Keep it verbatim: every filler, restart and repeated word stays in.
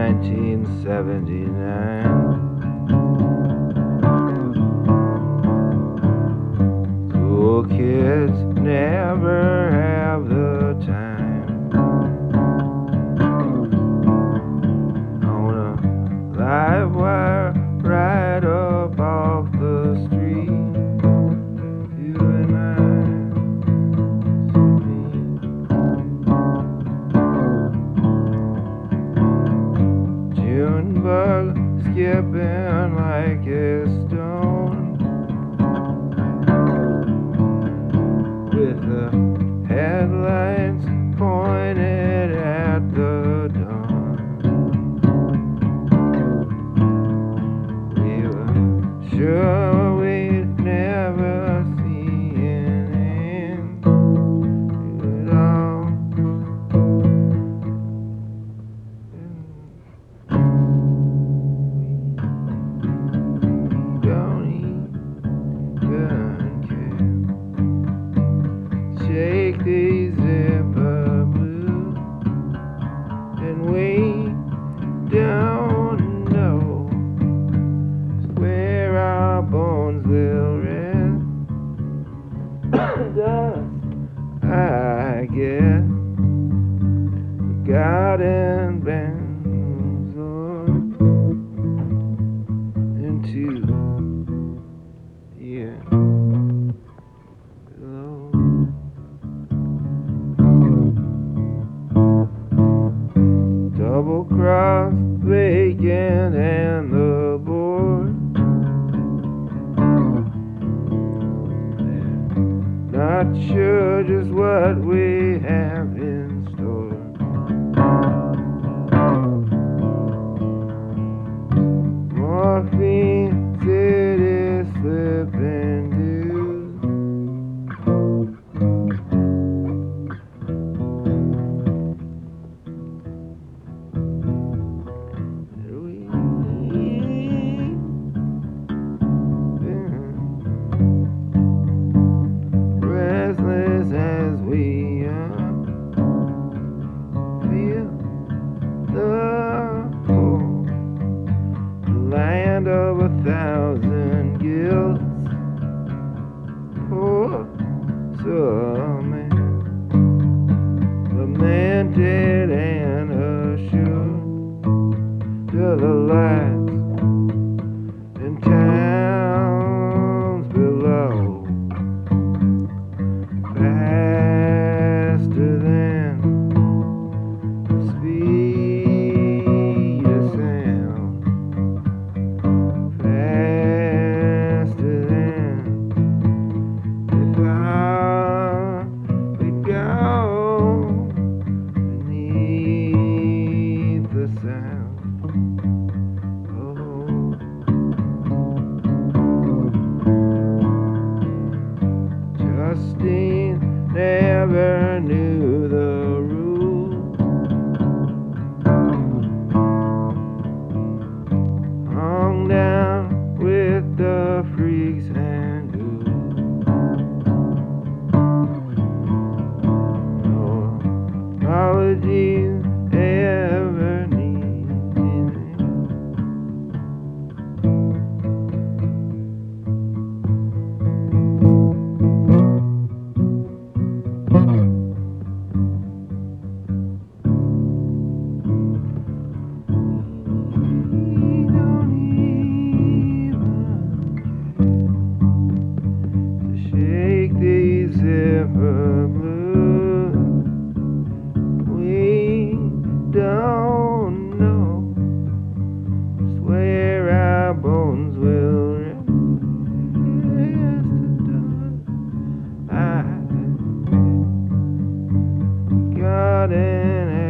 nineteen seventy-nine. Cool kids never have the time. On a live wire right up off the street, you and I, sweet June bug skipping like a stone, with the headlights pointed at the dawn. We were sure we'd never see an end to it all. We don't even care. Shake these zipper blues, and we don't know where our bones will rest. Dust, I guess, garden bamboozled into the air below. Double cross bacon and the board. Not sure just what we have in store. Morphine city slipping dues. Restless as we are, feel the pull, the land of a thousand guilds. Poor soul man, lamented and assured, to the lights in towns below, faster than the speed of sound, faster than we thought we'd go beneath the sound. Oh, Justine never knew the rules. Hung down with the freaks and ghouls. No apologies ever needed. We don't even care to shake these zipper blues. We don't know just where our bones will rest. I garden